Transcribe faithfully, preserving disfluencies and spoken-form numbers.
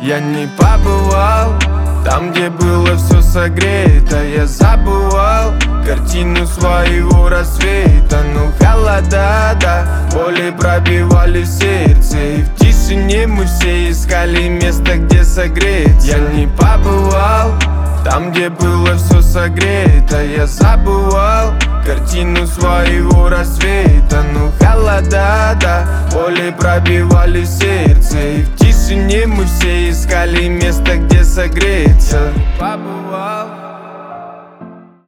Я не побывал там, где было все согрето. Я забывал картину своего рассвета. Ну холода, да, боли пробивали в сердце. И в тишине мы все искали место, где согреться. Я не побывал там, где было все согрето. Я забывал картину своего рассвета. Ну холода, да, боли пробивали в сердце. И в тишине мы все искали место, где согреться. Побывал